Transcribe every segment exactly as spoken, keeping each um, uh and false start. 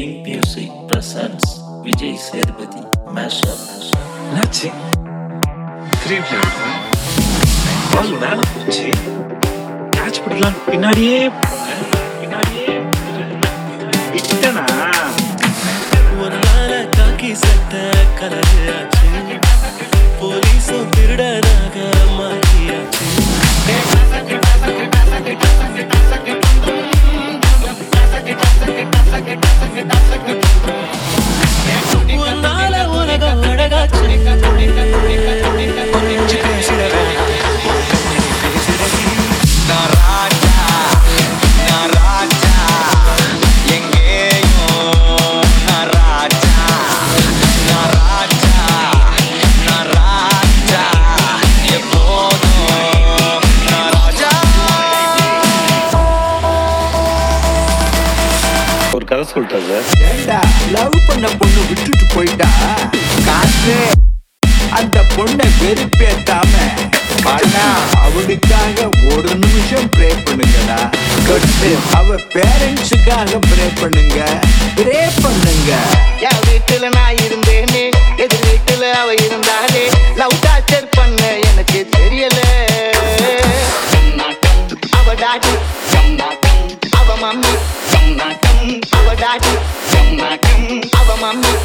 Pink Music presents Vijay Sethupathi Mashup. என்னாச்சு திருப்பி பால் மேல போச்சு. கேட்ச் பிடிக்கலாம் பின்னாடியே போனேன். பின்னாடியே விட்டனா ஒரு நாள காக்கி சட்ட கலராச்சு, போலீஸும் திருடனாக மாறியாச்சு. ஒரு நாள உலகம் அழகாச்சு, கொஞ்சம் பேசுறேன் ஒரு கதை சொல்லிட்டா சார். ஏண்டா லவ் பண்ண பொண்ணு விட்டுட்டு போயிட்டா காசு அந்த பொண்ணை வெறுப்பேத்தாம ஆனா அவளுக்காக ஒரு நிமிஷம் ப்ரே பண்ணுங்கடா. கட்டு அவ பேரண்ட்ஸுக்காக ப்ரே பண்ணுங்க, ப்ரே பண்ணுங்க. என் வீட்டுல நான் இருந்தேனே, எதிர் வீட்டுல அவ இருந்தாலே, லவ் டார்ச்சர் பண்ண எனக்கு தெரியல. அவ டாடி அவ மம்மி, அவ டாடி அவ மம்மி.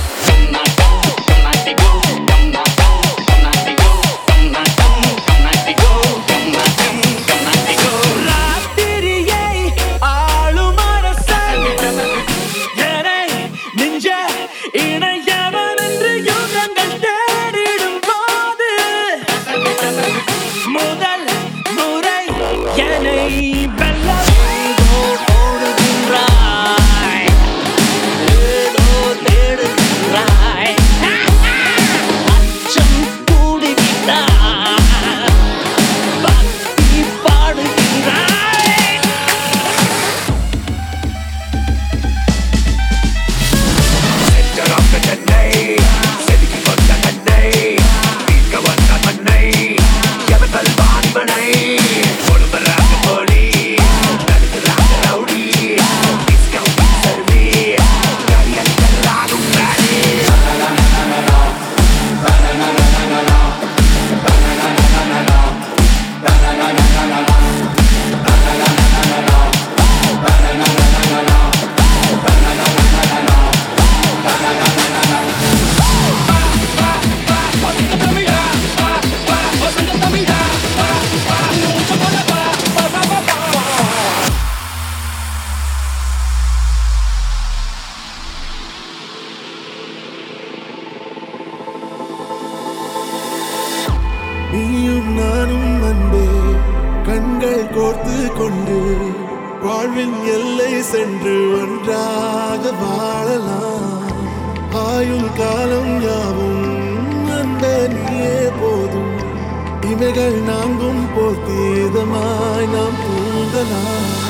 நீயும் நானும் அன்பே கண்கள் கோர்த்து கொண்டு வாழ்வின் எல்லை சென்று ஒன்றாக வாழலாம். ஆயுள் காலம் யாவும் அன்பே நீயே போதும், இவைகள் நாங்கும் போர்த்தீதமாய் நாம் தூங்கலாம்.